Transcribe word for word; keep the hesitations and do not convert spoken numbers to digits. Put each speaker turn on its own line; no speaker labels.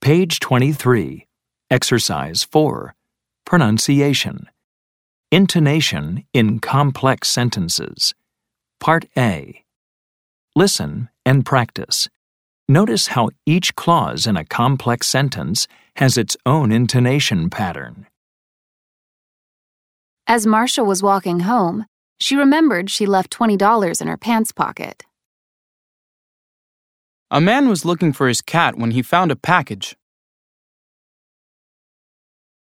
Page twenty-three. Exercise four. Pronunciation. Intonation in complex sentences. Part A. Listen and practice. Notice how each clause in a complex sentence has its own intonation pattern.
As Marcia was walking home, she remembered she left twenty dollars in her pants pocket.
A man was looking for his cat when he found a package.